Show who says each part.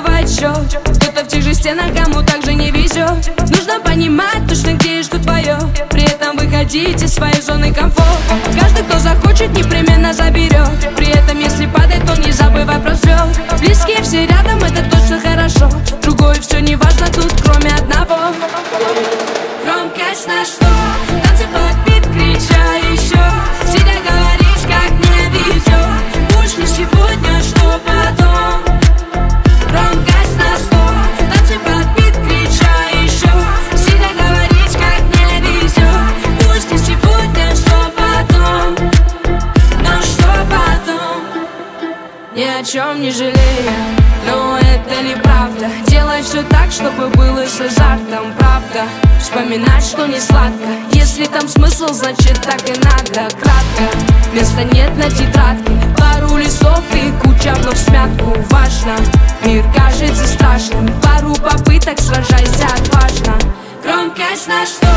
Speaker 1: сбивает счет. Кто-то в тех же стенах, кому также не везет. Нужно понимать точно, где и что твое. При этом выходить из своей зоны комфорта. Каждый, кто захочет, непременно заберет. При этом, если падает, то не забывай про взлет. Близкие все рядом, это точно хорошо. Другое все не важно тут, кроме одного. Громкость на 100, танцы под бит, крича еще. Сидя говоришь, как мне везет. Пусть не сегодня, что потом. Громкость на 100, танцы под бит, крича еще. Сидя говоришь, как мне везет. Пусть не сегодня, что потом. Но что потом? Ни о чем не жалею, но это неправда. Делай все так, чтобы было с азартом, правда. Вспоминать, что не сладко. Если там смысл, значит так и надо. Кратко, места нет на тетрадке. Пару листов и куча вновь смятку. Важно, мир кажется страшным. Пару попыток, сражайся отважно. Громкость на 100.